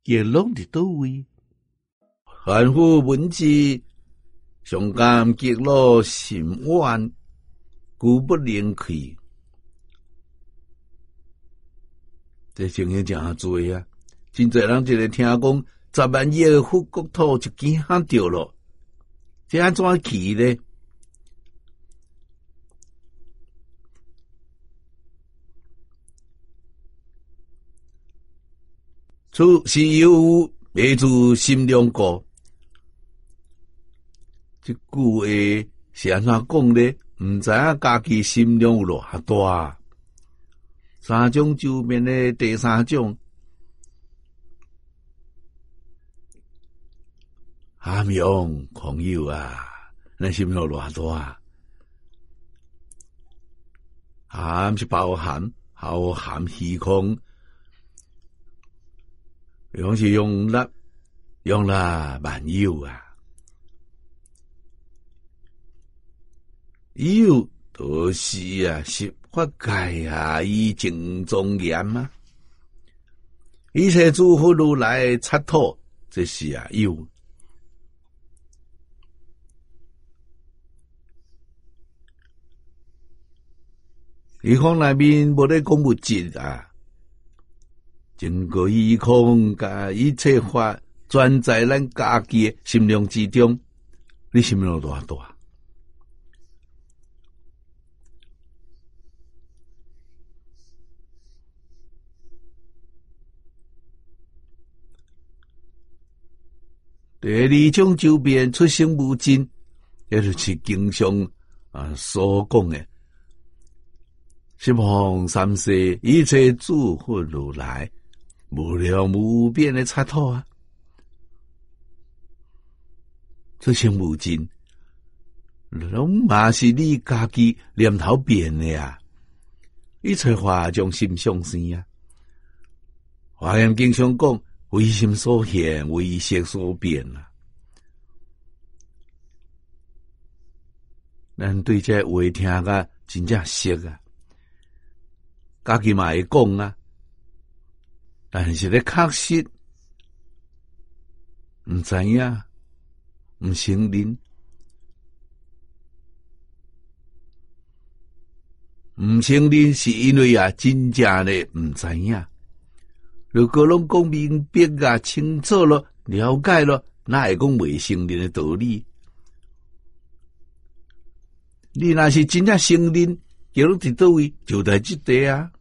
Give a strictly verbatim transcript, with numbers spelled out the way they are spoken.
极乐伫倒位？凡夫闻之，上甘极乐心愿，故不能去。这情形真多啊！真侪人一个听讲十万亿的佛国土就惊吓着了，这安怎去呢？此是有未自心量过。这句话是安怎讲呢？毋知影家己心量有偌大。三种周面的第三种，涵养狂友啊，咱心量偌大？含是包含，包含虚空。用是用力，用啦万有啊！有都是啊，十法界啊，以正庄严啊！一切诸佛如来刹土，这是啊有。虚空内面无咧讲物质啊。整个虚空甲一切法，全在咱家己的心量之中。你心量多大？第二种周边出生无尽，也就是经常啊所讲的十方三世一切诸佛如来。无量无边的刹土啊，出生无尽，拢嘛是你家己念头变的啊！一切法将心相生啊！华严经常讲，为心所现，为色所变啊！咱对这话听个真正熟啊，家己嘛会讲啊。但是咧，确实毋知影，毋承认，毋承认是因为啊，真正咧毋知影。如果拢讲明白啊、清楚了、了解了，哪会讲未承认的道理？你若是真正承认，叫你伫倒位就在即地啊。